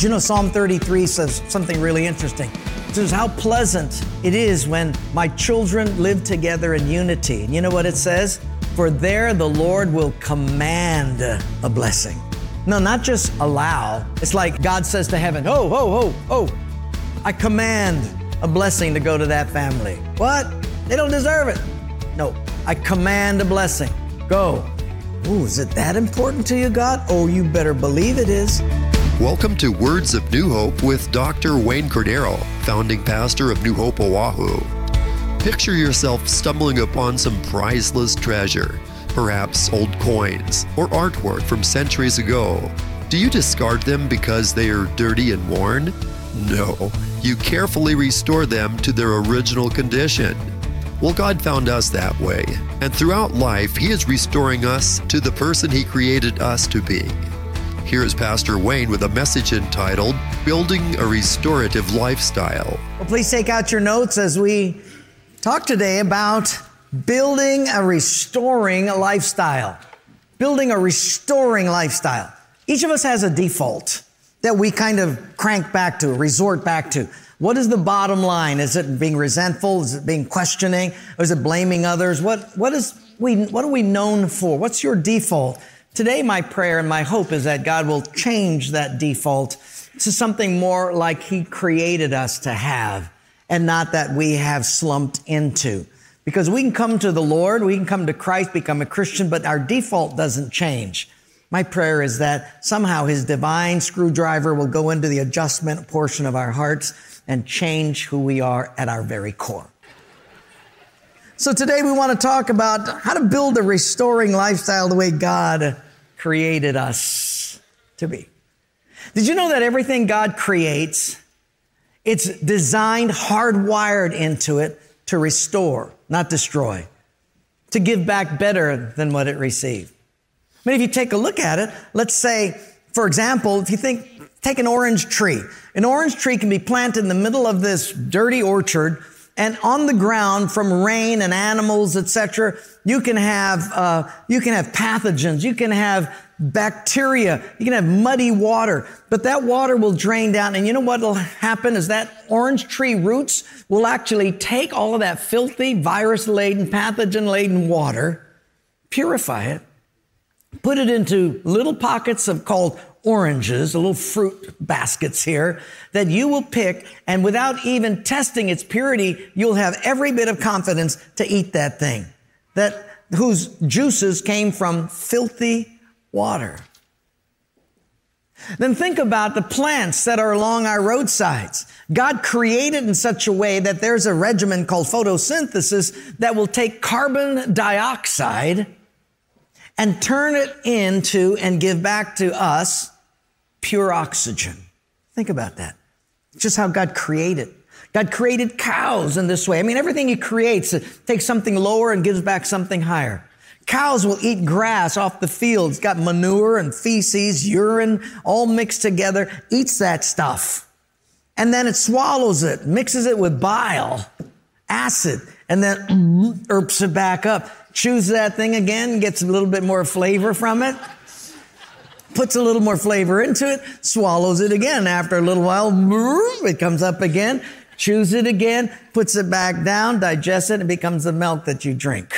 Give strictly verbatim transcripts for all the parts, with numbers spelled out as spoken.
You know, Psalm thirty-three says something really interesting. It says how pleasant it is when my children live together in unity. And you know what it says? For there the Lord will command a blessing. No, not just allow. It's like God says to heaven, oh, oh, oh, oh, I command a blessing to go to that family. What? They don't deserve it. No, I command a blessing. Go. Ooh, is it that important to you, God? Oh, you better believe it is. Welcome to Words of New Hope with Doctor Wayne Cordeiro, founding pastor of New Hope Oahu. Picture yourself stumbling upon some priceless treasure, perhaps old coins or artwork from centuries ago. Do you discard them because they are dirty and worn? No, you carefully restore them to their original condition. Well, God found us that way, and throughout life, He is restoring us to the person He created us to be. Here is Pastor Wayne with a message entitled, Building a Restorative Lifestyle. Well, please take out your notes as we talk today about building a restoring lifestyle. Building a restoring lifestyle. Each of us has a default that we kind of crank back to, resort back to. What is the bottom line? Is it being resentful? Is it being questioning? Or is it blaming others? What, what is we, what are we known for? What's your default? Today, my prayer and my hope is that God will change that default to something more like He created us to have, and not that we have slumped into. Because we can come to the Lord, we can come to Christ, become a Christian, but our default doesn't change. My prayer is that somehow His divine screwdriver will go into the adjustment portion of our hearts and change who we are at our very core. So today we want to talk about how to build a restoring lifestyle the way God created us to be. Did you know that everything God creates, it's designed, hardwired into it to restore, not destroy, to give back better than what it received? I mean, if you take a look at it, let's say, for example, if you think, take an orange tree. An orange tree can be planted in the middle of this dirty orchard, and on the ground from rain and animals, et cetera, you can have uh, you can have pathogens, you can have bacteria, you can have muddy water, but that water will drain down. And you know what will happen is that orange tree roots will actually take all of that filthy, virus-laden, pathogen-laden water, purify it, put it into little pockets of called oranges, the little fruit baskets here that you will pick, and without even testing its purity, you'll have every bit of confidence to eat that thing, that whose juices came from filthy water. Then think about the plants that are along our roadsides. God created in such a way that there's a regimen called photosynthesis that will take carbon dioxide and turn it into and give back to us pure oxygen. Think about that. It's just how God created. God created cows in this way. I mean, everything He creates, it takes something lower and gives back something higher. Cows will eat grass off the fields, got manure and feces, urine, all mixed together, eats that stuff. And then it swallows it, mixes it with bile, acid, and then erps it back up. Chews that thing again, gets a little bit more flavor from it, puts a little more flavor into it, swallows it again. After a little while, it comes up again, chews it again, puts it back down, digests it, and becomes the milk that you drink.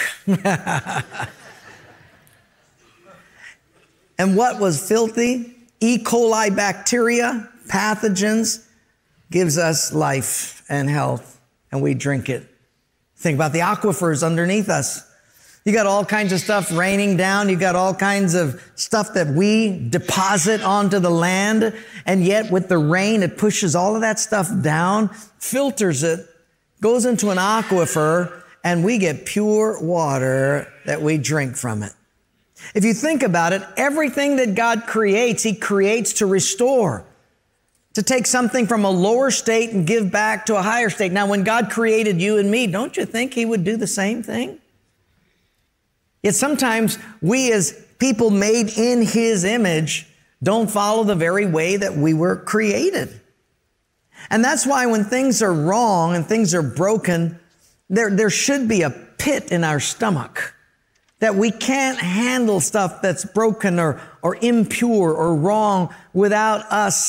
And what was filthy? E. coli bacteria, pathogens, gives us life and health, and we drink it. Think about the aquifers underneath us. You got all kinds of stuff raining down. You got all kinds of stuff that we deposit onto the land. And yet with the rain, it pushes all of that stuff down, filters it, goes into an aquifer, and we get pure water that we drink from it. If you think about it, everything that God creates, He creates to restore, to take something from a lower state and give back to a higher state. Now, when God created you and me, don't you think He would do the same thing? Yet sometimes we as people made in His image don't follow the very way that we were created. And that's why when things are wrong and things are broken, there, there should be a pit in our stomach that we can't handle stuff that's broken or, or impure or wrong without us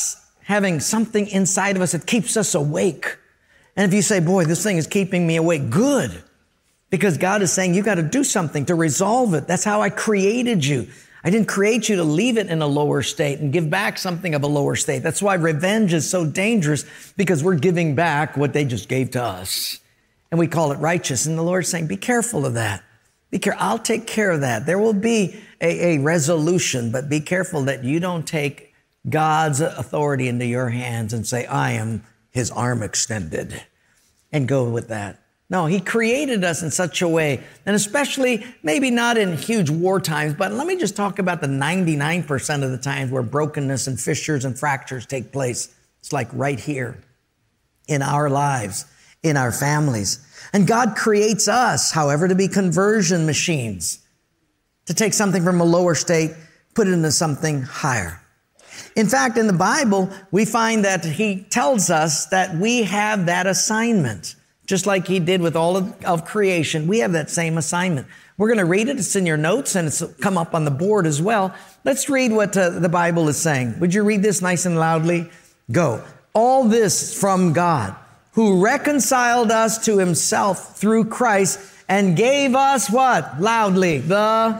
having something inside of us that keeps us awake. And if you say, boy, this thing is keeping me awake, good. Because God is saying, you got to do something to resolve it. That's how I created you. I didn't create you to leave it in a lower state and give back something of a lower state. That's why revenge is so dangerous, because we're giving back what they just gave to us. And we call it righteous. And the Lord's saying, be careful of that. Be careful. I'll take care of that. There will be a, a resolution, but be careful that you don't take God's authority into your hands and say, I am his arm extended, and go with that. No, he created us in such a way, and especially maybe not in huge war times, but let me just talk about the ninety-nine percent of the times where brokenness and fissures and fractures take place. It's like right here in our lives, in our families. And God creates us, however, to be conversion machines, to take something from a lower state, put it into something higher. In fact, in the Bible, we find that he tells us that we have that assignment. Just like he did with all of, of creation, we have that same assignment. We're going to read it. It's in your notes, and it's come up on the board as well. Let's read what uh, the Bible is saying. Would you read this nice and loudly? Go. All this from God, who reconciled us to himself through Christ and gave us what? Loudly. The...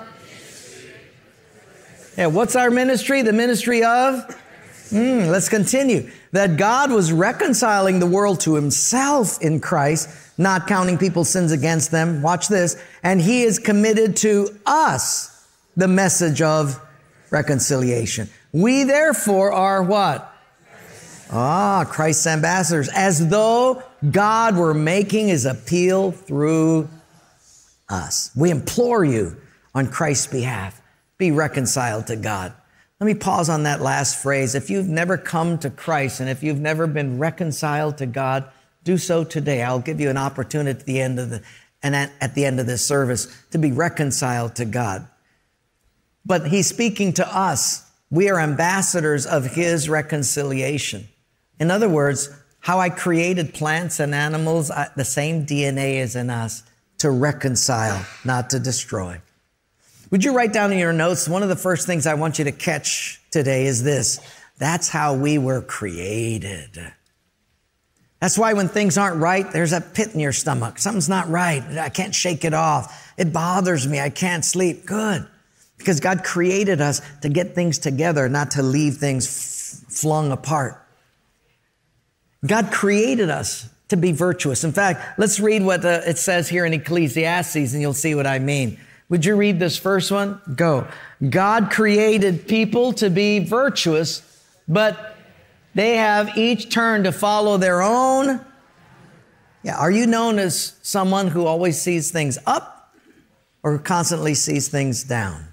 Yeah, what's our ministry? The ministry of... Mm, let's continue. That God was reconciling the world to himself in Christ, not counting people's sins against them. Watch this. And he is committed to us the message of reconciliation. We therefore are what? Ah, Christ's ambassadors, as though God were making his appeal through us. We implore you on Christ's behalf, be reconciled to God. Let me pause on that last phrase. If you've never come to Christ and if you've never been reconciled to God, do so today. I'll give you an opportunity at the end of the and at, at the end of this service to be reconciled to God. But he's speaking to us. We are ambassadors of his reconciliation. In other words, how I created plants and animals, I, the same D N A is in us to reconcile, not to destroy. Would you write down in your notes, one of the first things I want you to catch today is this. That's how we were created. That's why when things aren't right, there's a pit in your stomach. Something's not right. I can't shake it off. It bothers me. I can't sleep. Good. Because God created us to get things together, not to leave things f- flung apart. God created us to be virtuous. In fact, let's read what uh, it says here in Ecclesiastes, and you'll see what I mean. Would you read this first one? Go. God created people to be virtuous, but they have each turned to follow their own. Yeah. Are you known as someone who always sees things up or constantly sees things down?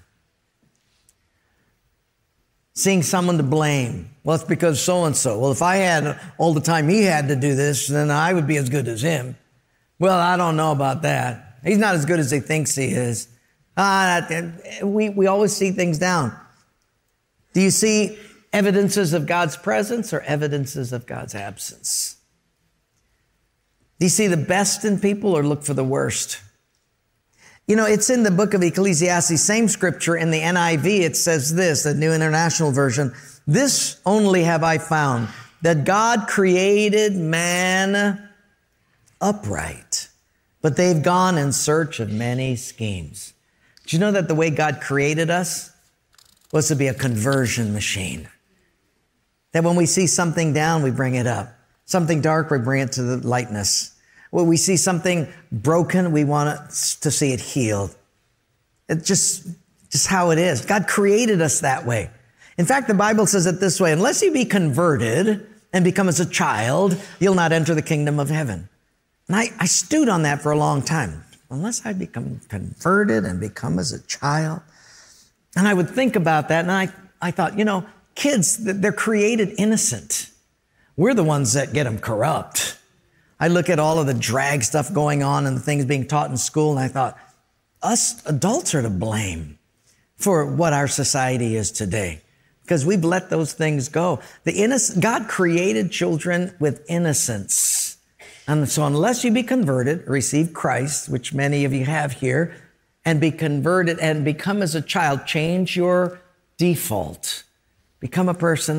Seeing someone to blame. Well, it's because so-and-so. Well, if I had all the time he had to do this, then I would be as good as him. Well, I don't know about that. He's not as good as he thinks he is. Uh, we, we always see things down. Do you see evidences of God's presence or evidences of God's absence? Do you see the best in people or look for the worst? You know, it's in the book of Ecclesiastes, same scripture in the N I V. It says this, the New International Version. This only have I found, that God created man upright, but they've gone in search of many schemes. Do you know that the way God created us was to be a conversion machine? That when we see something down, we bring it up. Something dark, we bring it to the lightness. When we see something broken, we want to see it healed. It's just, just how it is. God created us that way. In fact, the Bible says it this way, unless you be converted and become as a child, you'll not enter the kingdom of heaven. And I, I stewed on that for a long time. Unless I become converted and become as a child. And I would think about that, and I, I thought, you know, kids, they're created innocent. We're the ones that get them corrupt. I look at all of the drag stuff going on and the things being taught in school, and I thought, us adults are to blame for what our society is today, because we've let those things go. The innocent, God created children with innocence. And so unless you be converted, receive Christ, which many of you have here, and be converted and become as a child, change your default. Become a person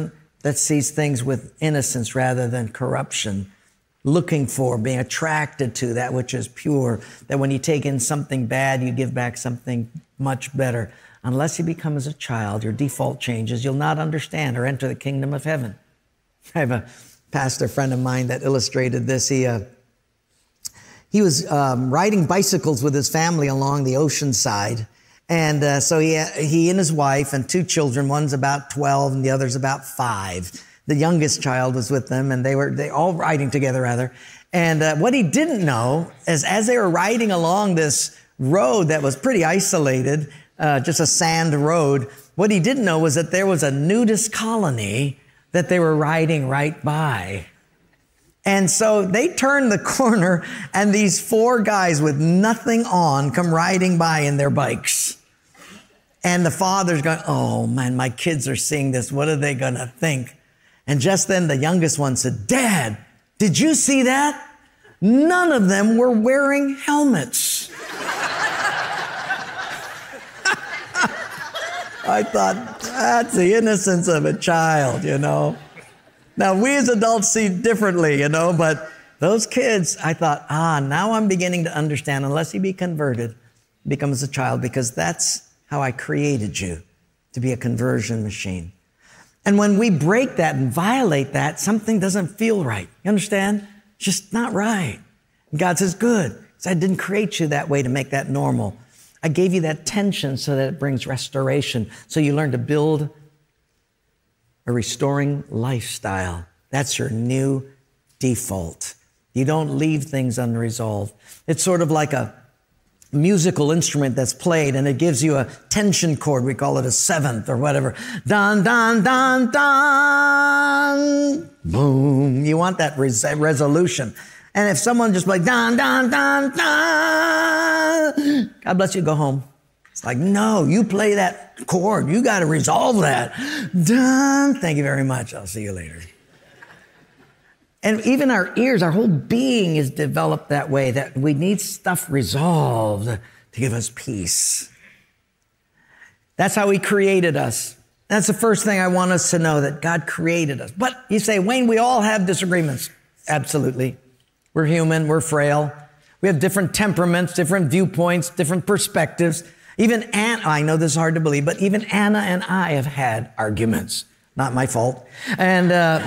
that sees things with innocence rather than corruption, looking for, being attracted to that which is pure, that when you take in something bad, you give back something much better. Unless you become as a child, your default changes, you'll not understand or enter the kingdom of heaven. I have a pastor friend of mine that illustrated this. He, uh, he was um, riding bicycles with his family along the ocean side. And uh, so he, he and his wife and two children, one's about twelve and the other's about five. The youngest child was with them, and they were they all riding together, rather. And uh, what he didn't know is as they were riding along this road that was pretty isolated, uh, just a sand road, what he didn't know was that there was a nudist colony that they were riding right by. And so they turned the corner, and these four guys with nothing on come riding by in their bikes. And the father's going, oh man, my kids are seeing this. What are they going to think? And just then the youngest one said, Dad, did you see that? None of them were wearing helmets. I thought, that's the innocence of a child, you know. Now, we as adults see differently, you know, but those kids, I thought, ah, now I'm beginning to understand, unless you be converted, become as a child, because that's how I created you, to be a conversion machine. And when we break that and violate that, something doesn't feel right. You understand? It's just not right. And God says, good. So I didn't create you that way to make that normal. I gave you that tension so that it brings restoration. So you learn to build a restoring lifestyle. That's your new default. You don't leave things unresolved. It's sort of like a musical instrument that's played, and it gives you a tension chord. We call it a seventh or whatever. Dun, dun, dun, dun. Boom. You want that res- resolution. And if someone just like, dun, dun, dun, dun, God bless you, go home. It's like, no, you play that chord. You got to resolve that. Done. Thank you very much. I'll see you later. And even our ears, our whole being is developed that way, that we need stuff resolved to give us peace. That's how he created us. That's the first thing I want us to know, that God created us. But you say, Wayne, we all have disagreements. Absolutely. We're human. We're frail. We have different temperaments, different viewpoints, different perspectives. Even Anna, I know this is hard to believe, but even Anna and I have had arguments. Not my fault. And, uh,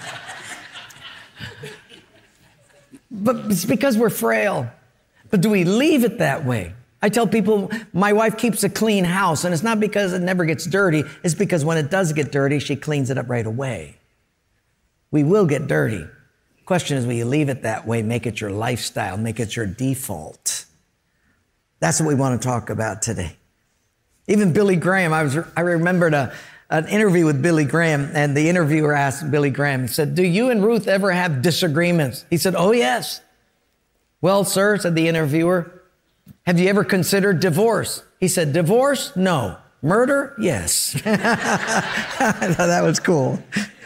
but it's because we're frail. But do we leave it that way? I tell people, my wife keeps a clean house, and it's not because it never gets dirty. It's because when it does get dirty, she cleans it up right away. We will get dirty. The question is, will you leave it that way, make it your lifestyle, make it your default? That's what we want to talk about today. Even Billy Graham, I was I remembered a, an interview with Billy Graham, and the interviewer asked Billy Graham, he said, do you and Ruth ever have disagreements? He said, oh, yes. Well, sir, said the interviewer, have you ever considered divorce? He said, divorce? No. Murder? Yes. I thought that was cool.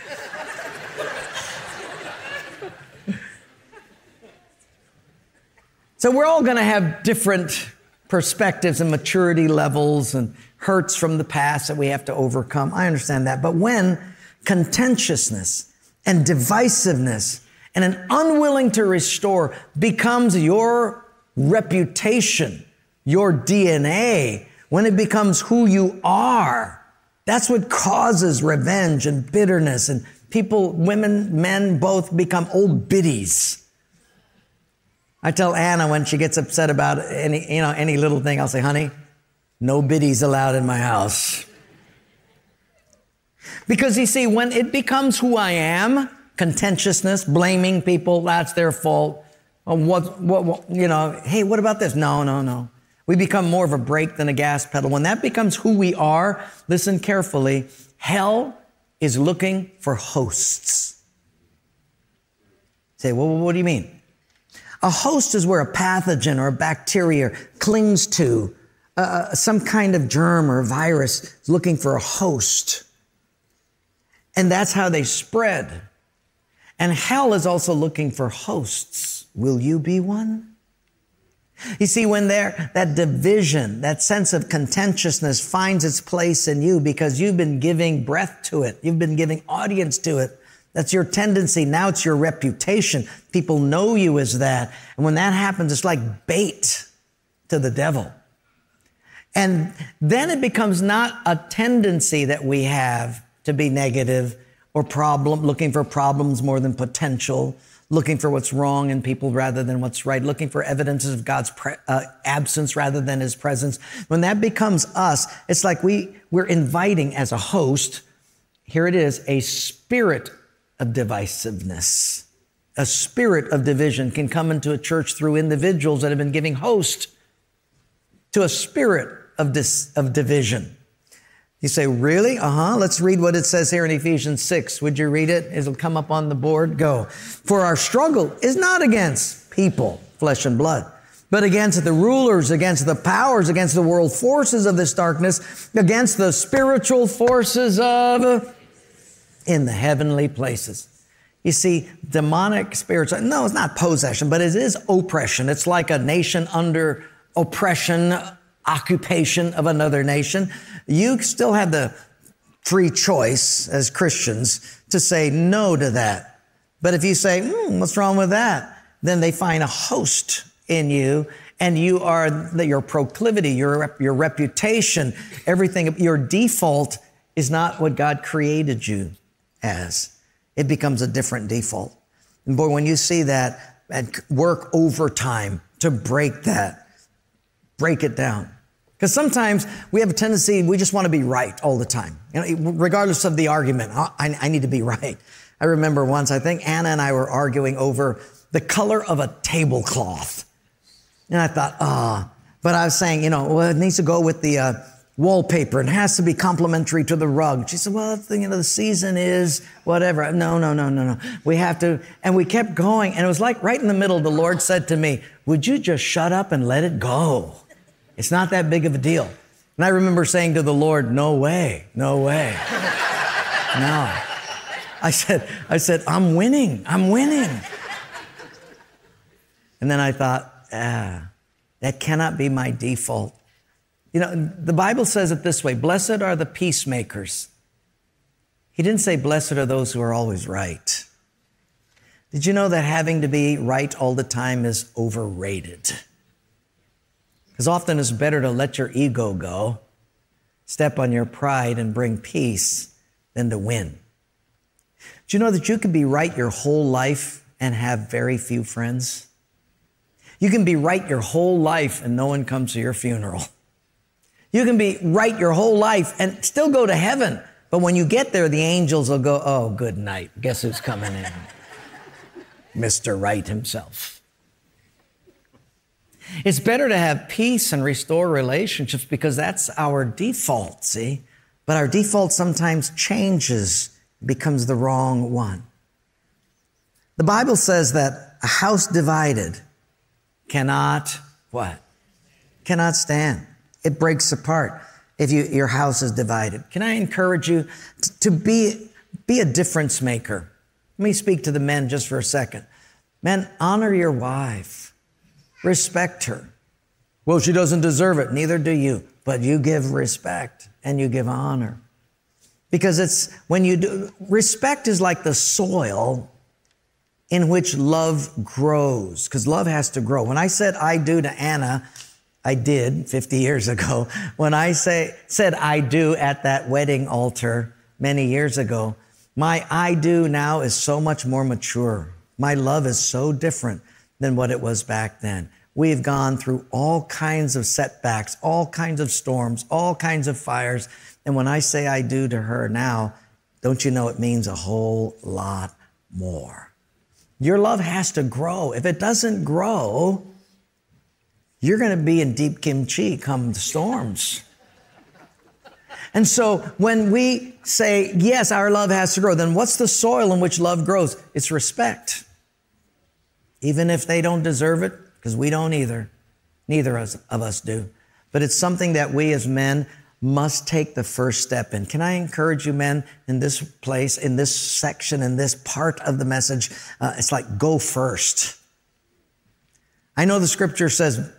So we're all going to have different perspectives and maturity levels and hurts from the past that we have to overcome. I understand that. But when contentiousness and divisiveness and an unwilling to restore becomes your reputation, your D N A, when it becomes who you are, that's what causes revenge and bitterness. And people, women, men, both become old biddies. I tell Anna when she gets upset about any, you know, any little thing, I'll say, honey, no biddies allowed in my house. Because you see, when it becomes who I am, contentiousness, blaming people, that's their fault. Oh, what, what, what, you know, hey, what about this? No, no, no. We become more of a brake than a gas pedal. When that becomes who we are, listen carefully, hell is looking for hosts. Say, well, what do you mean? A host is where a pathogen or a bacteria clings to uh, some kind of germ or virus is looking for a host. And that's how they spread. And hell is also looking for hosts. Will you be one? You see, when there, that division, that sense of contentiousness finds its place in you because you've been giving breath to it. You've been giving audience to it. That's your tendency. Now it's your reputation. People know you as that. And when that happens, it's like bait to the devil. And then it becomes not a tendency that we have to be negative or problem, looking for problems more than potential, looking for what's wrong in people rather than what's right, looking for evidences of God's pre- uh, absence rather than his presence. When that becomes us, it's like we, we're inviting as a host, here it is, a spirit of divisiveness. A spirit of division can come into a church through individuals that have been giving host to a spirit of, dis, of division. You say, really? Uh-huh. Let's read what it says here in Ephesians six. Would you read it? It'll come up on the board. Go. For our struggle is not against people, flesh and blood, but against the rulers, against the powers, against the world forces of this darkness, against the spiritual forces of in the heavenly places. You see, demonic spirits, no, it's not possession, but it is oppression. It's like a nation under oppression, occupation of another nation. You still have the free choice as Christians to say no to that. But if you say, hmm, what's wrong with that? Then they find a host in you, and you are your proclivity, your, your reputation, everything, your default is not what God created you as. It becomes a different default. And boy, when you see that, and work overtime to break that, break it down. Because sometimes we have a tendency, we just want to be right all the time. You know, regardless of the argument, I, I need to be right. I remember once, I think Anna and I were arguing over the color of a tablecloth. And I thought, ah, oh. But I was saying, you know, well, it needs to go with the uh, wallpaper. It has to be complementary to the rug. She said, well, you know, the season is whatever. No, no, no, no, no. We have to, and we kept going. And it was like right in the middle, the Lord said to me, would you just shut up and let it go? It's not that big of a deal. And I remember saying to the Lord, no way, no way. No. I said, I said, I'm winning, I'm winning. And then I thought, ah, that cannot be my default. You know, the Bible says it this way, blessed are the peacemakers. He didn't say blessed are those who are always right. Did you know that having to be right all the time is overrated? Because often it's better to let your ego go, step on your pride and bring peace than to win. Do you know that you can be right your whole life and have very few friends? You can be right your whole life and no one comes to your funeral. You can be right your whole life and still go to heaven. But when you get there, the angels will go, oh, good night. Guess who's coming in? Mister Right himself. It's better to have peace and restore relationships because that's our default, see? But our default sometimes changes, becomes the wrong one. The Bible says that a house divided cannot, what? Cannot stand. It breaks apart if you, your house is divided. Can I encourage you to, to be, be a difference maker? Let me speak to the men just for a second. Men, honor your wife. Respect her. Well, she doesn't deserve it. Neither do you. But you give respect and you give honor. Because it's when you do, respect is like the soil in which love grows. Because love has to grow. When I said I do to Anna, I did fifty years ago. When I say said I do at that wedding altar many years ago, my I do now is so much more mature. My love is so different than what it was back then. We've gone through all kinds of setbacks, all kinds of storms, all kinds of fires. And when I say I do to her now, don't you know it means a whole lot more. Your love has to grow. If it doesn't grow, you're going to be in deep kimchi come the storms. And so when we say, yes, our love has to grow, then what's the soil in which love grows? It's respect. Even if they don't deserve it, because we don't either. Neither of us do. But it's something that we as men must take the first step in. Can I encourage you, men, in this place, in this section, in this part of the message, uh, it's like go first. I know the scripture says,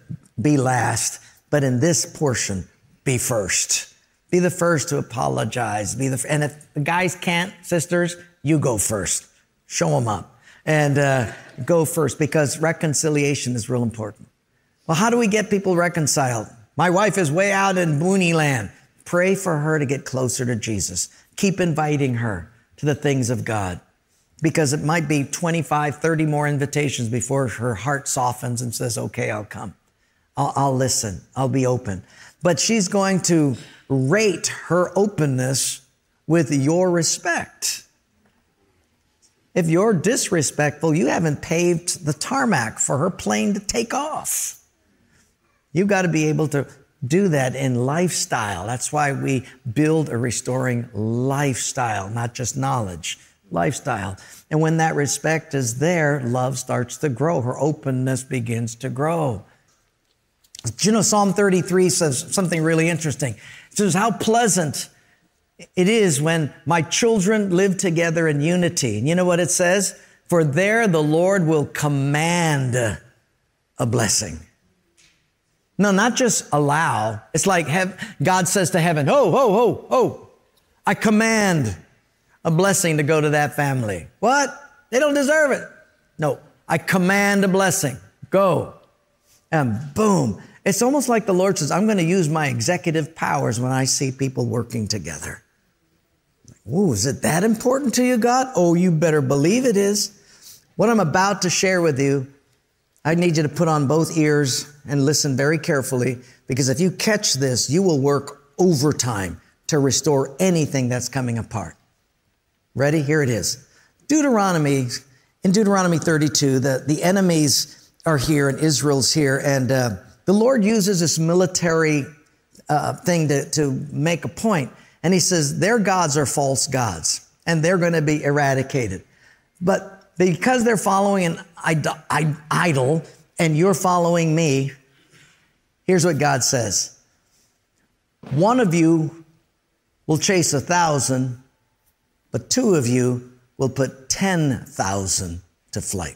be last. But in this portion, be first. Be the first to apologize. Be the, and if the guys can't, sisters, you go first. Show them up and uh, go first, because reconciliation is real important. Well, how do we get people reconciled? My wife is way out in Booney land. Pray for her to get closer to Jesus. Keep inviting her to the things of God, because it might be twenty-five, thirty more invitations before her heart softens and says, okay, I'll come. I'll, I'll listen. I'll be open. But she's going to rate her openness with your respect. If you're disrespectful, you haven't paved the tarmac for her plane to take off. You've got to be able to do that in lifestyle. That's why we build a restoring lifestyle, not just knowledge, lifestyle. And when that respect is there, love starts to grow. Her openness begins to grow. You know, Psalm thirty-three says something really interesting. It says, how pleasant it is when my children live together in unity. And you know what it says? For there the Lord will command a blessing. No, not just allow. It's like have, God says to heaven, oh, oh, oh, oh, I command a blessing to go to that family. What? They don't deserve it. No, I command a blessing. Go. And boom. It's almost like the Lord says, I'm going to use my executive powers when I see people working together. Ooh, is it that important to you, God? Oh, you better believe it is. What I'm about to share with you, I need you to put on both ears and listen very carefully, because if you catch this, you will work overtime to restore anything that's coming apart. Ready? Here it is. Deuteronomy, in Deuteronomy thirty-two, the, the enemies are here and Israel's here, and uh, the Lord uses this military uh, thing to, to make a point. And he says, their gods are false gods, and they're going to be eradicated. But because they're following an idol, and you're following me, here's what God says. One of you will chase a thousand, but two of you will put ten thousand to flight.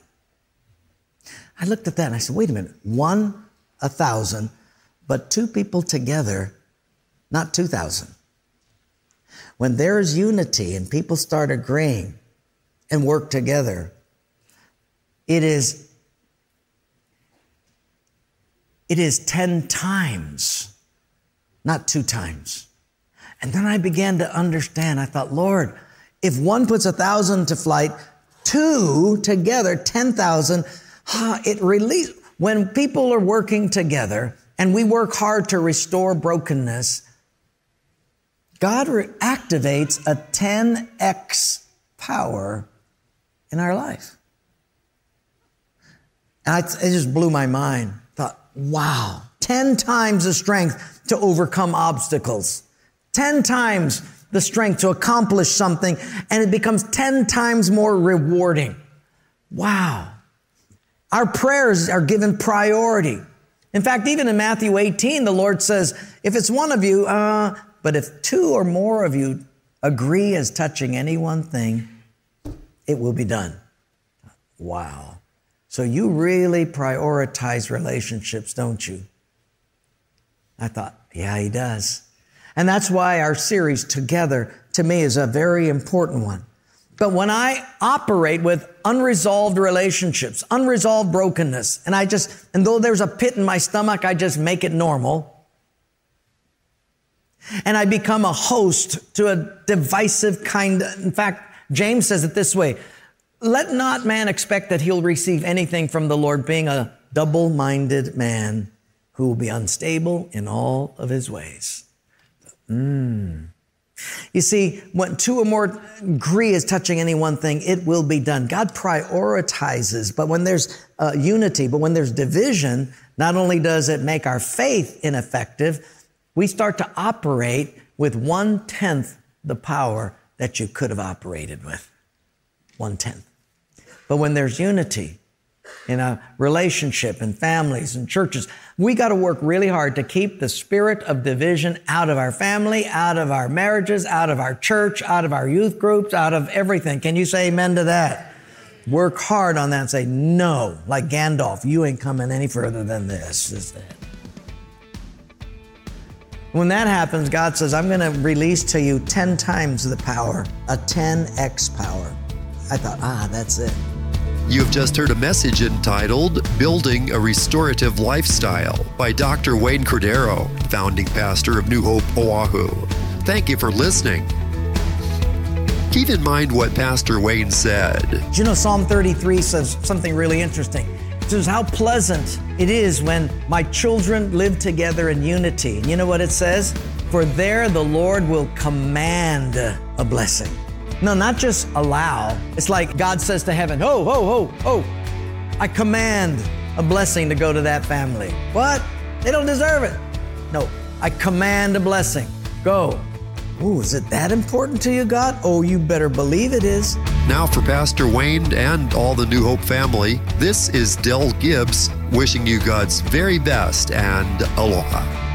I looked at that and I said, wait a minute, one, a thousand, but two people together, not two thousand. When there's unity and people start agreeing and work together, it is, it is ten times, not two times. And then I began to understand. I thought, Lord, if one puts a thousand to flight, two together, ten thousand, huh, it release. When people are working together and we work hard to restore brokenness, God re- activates a ten x power in our life. And I, it just blew my mind. I thought, wow, ten times the strength to overcome obstacles. ten times the strength to accomplish something, and it becomes ten times more rewarding. Wow. Our prayers are given priority. In fact, even in Matthew eighteen, the Lord says, if it's one of you, uh, but if two or more of you agree as touching any one thing, it will be done. Wow. So you really prioritize relationships, don't you? I thought, yeah, he does. And that's why our series together, to me, is a very important one. But when I operate with unresolved relationships, unresolved brokenness, and I just, and though there's a pit in my stomach, I just make it normal. And I become a host to a divisive kind of, in fact, James says it this way, let not man expect that he'll receive anything from the Lord, being a double-minded man who will be unstable in all of his ways. Mm. You see, when two or more agree as touching any one thing, it will be done. God prioritizes, but when there's uh, unity, but when there's division, not only does it make our faith ineffective, we start to operate with one-tenth the power that you could have operated with. One-tenth. But when there's unity in a relationship and families and churches, we got to work really hard to keep the spirit of division out of our family, out of our marriages, out of our church, out of our youth groups, out of everything. Can you say amen to that? Work hard on that and say, no, like Gandalf, you ain't coming any further than this. Is that? When that happens, God says, I'm going to release to you ten times the power, a ten X power. I thought, ah, that's it. You have just heard a message entitled Building a Restorative Lifestyle by Doctor Wayne Cordero, founding pastor of New Hope, Oahu. Thank you for listening. Keep in mind what Pastor Wayne said. Do you know Psalm thirty-three says something really interesting? It says how pleasant it is when my children live together in unity. And you know what it says? For there the Lord will command a blessing. No, not just allow. It's like God says to heaven, ho, ho, ho, ho, I command a blessing to go to that family. What? They don't deserve it. No, I command a blessing. Go. Ooh, is it that important to you, God? Oh, you better believe it is. Now for Pastor Wayne and all the New Hope family, this is Del Gibbs wishing you God's very best and aloha.